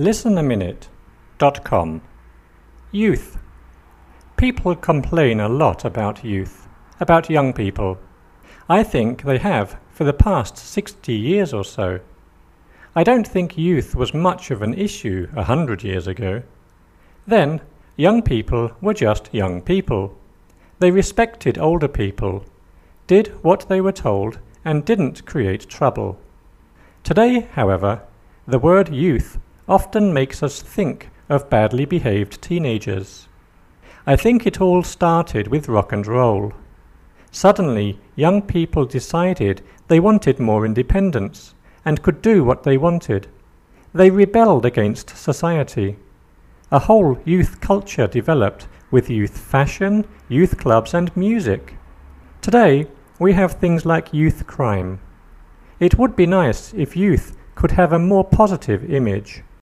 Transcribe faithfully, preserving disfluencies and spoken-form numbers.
listen a minute dot com. Youth. People complain a lot about youth, about young people. I think they have for the past sixty years or so. I don't think youth was much of an issue a hundred years ago. Then, young people were just young people. They respected older people, did what they were told, and didn't create trouble. Today, however, the word youth often makes us think of badly behaved teenagers. I think it all started with rock and roll. Suddenly, young people decided they wanted more independence and could do what they wanted. They rebelled against society. A whole youth culture developed with youth fashion, youth clubs and music. Today, we have things like youth crime. It would be nice if youth could have a more positive image.